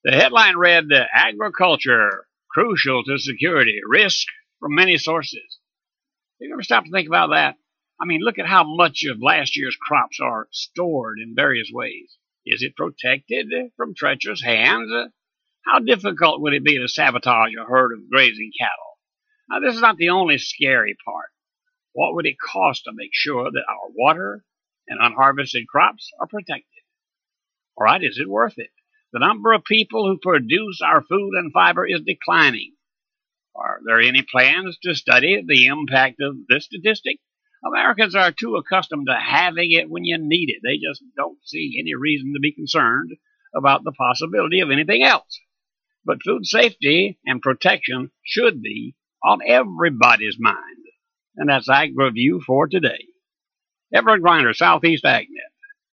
The headline read, Agriculture, Crucial to Security, Risk from Many Sources. Have you ever stopped to think about that? I mean, look at how much of last year's crops are stored in various ways. Is it protected from treacherous hands? How difficult would it be to sabotage a herd of grazing cattle? Now, this is not the only scary part. What would it cost to make sure that our water and unharvested crops are protected? All right, is it worth it? The number of people who produce our food and fiber is declining. Are there any plans to study the impact of this statistic? Americans are too accustomed to having it when you need it. They just don't see any reason to be concerned about the possibility of anything else. But food safety and protection should be on everybody's mind. And that's AgriView for today. Everett Griner, Southeast AgNet.